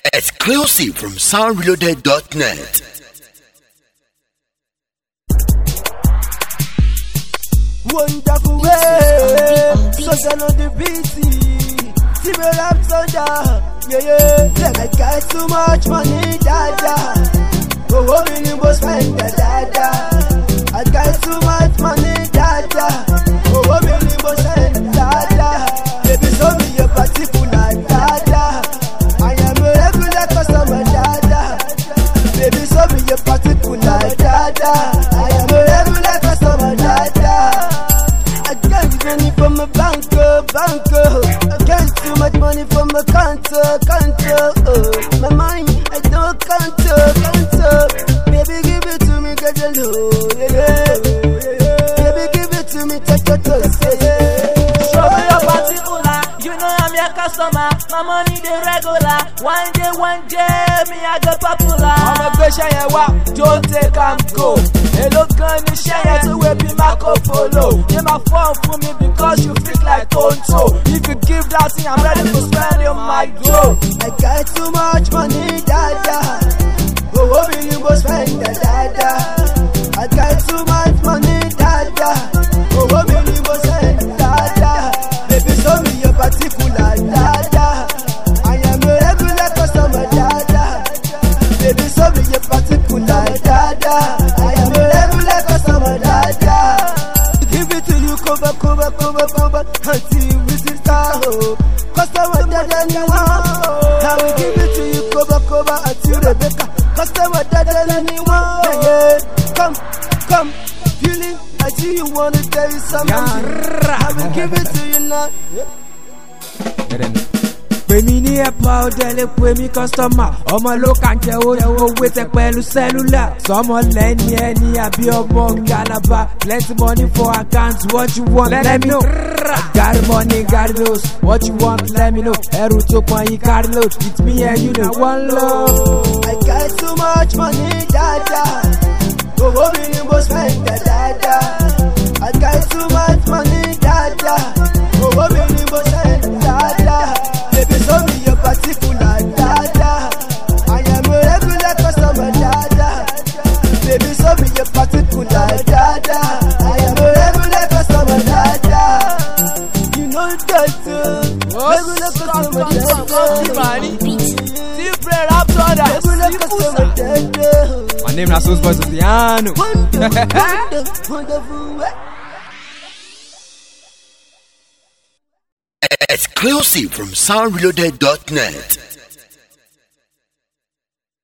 Exclusive from soundreloaded.net. Wonderful way, social on the beat, Timber rap thunder, yeah. I got too much money, dada. Oh, really was spend dada. I got too much money, dada. Oh, really was spend dada. Baby, show me your particular dada. I am a regular customer, dada. Baby, show me your particular dada. I am a regular customer, dada. I got money from a banker. I got too much money from a counter. My money, I don't counter. Baby, give it to me, get a low, yeah. Baby, give it to me, Show me your particular, you know I'm your customer. My money the regular. One day, me I go popular. I'm a good share, don't take and go. Hello, gun, you share to whip in my follow. You my phone for me because you feel like Tonto. If you give that thing, I'm ready to spend on my dough. I got too much money, dada. Oh, really go spend the dada. I got too much money, dada. Oh, really go spend dada. Baby, show me your particular dada. I am a regular customer, dada. Baby, show me your particular dada. I am a regular customer, dada. Give it to you, cover, until we see star. Customer, dada, you want. Now we give it to you, cover, until Rebecca. Customer, dada, you want. Yeah. Come, feeling. I see you wanna tell you something. I will give it to you now. Pè mí ní ẹ̀pà ọ̀dẹ̀lẹ̀ pè mí customer. Ọmọ ló kàn jẹ́ owó wéṣẹ̀ pẹ̀lú cellular. Sọmọ lẹ́ni ẹni àbí ọmọ Calabar. Plenty money for account, what you want, let me know. Got money, got those, what you want, let me know. Ẹrù tó pọn yìí carry load, it's me and you know one love. I got too much money, dada. Oh, me ni mo spend dada. I got too much money, dada. Oh, me ni mo spend dada. Baby, show me your particular dada. I am a regular customer, dada. Baby, show me your particular dada. I am a regular customer, dada. You know that regular customer, dada. Timber rap thunder, Regular customer, dada. My name is Sauce Boys of Piano. Wonderful. Exclusive from soundreloaded.net.